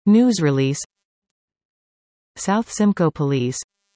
News release. South Simcoe Police.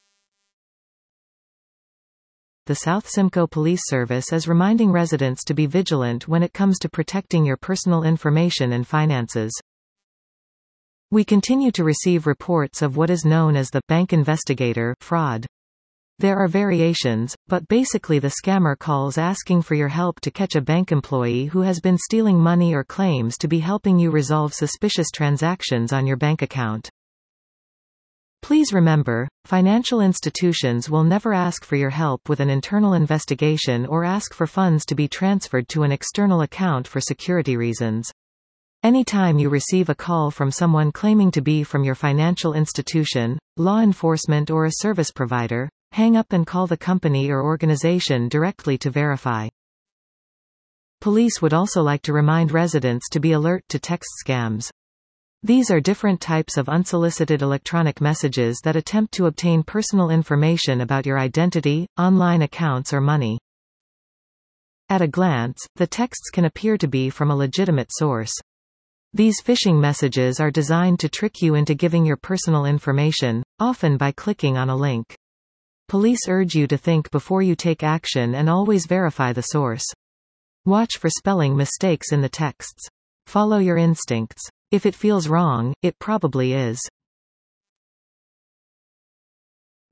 The South Simcoe Police Service is reminding residents to be vigilant when it comes to protecting your personal information and finances. We continue to receive reports of what is known as the bank investigator fraud. There are variations, but basically the scammer calls asking for your help to catch a bank employee who has been stealing money or claims to be helping you resolve suspicious transactions on your bank account. Please remember, financial institutions will never ask for your help with an internal investigation or ask for funds to be transferred to an external account for security reasons. Anytime you receive a call from someone claiming to be from your financial institution, law enforcement or a service provider, hang up and call the company or organization directly to verify. Police would also like to remind residents to be alert to text scams. These are different types of unsolicited electronic messages that attempt to obtain personal information about your identity, online accounts or money. At a glance, the texts can appear to be from a legitimate source. These phishing messages are designed to trick you into giving your personal information, often by clicking on a link. Police urge you to think before you take action and always verify the source. Watch for spelling mistakes in the texts. Follow your instincts. If it feels wrong, it probably is.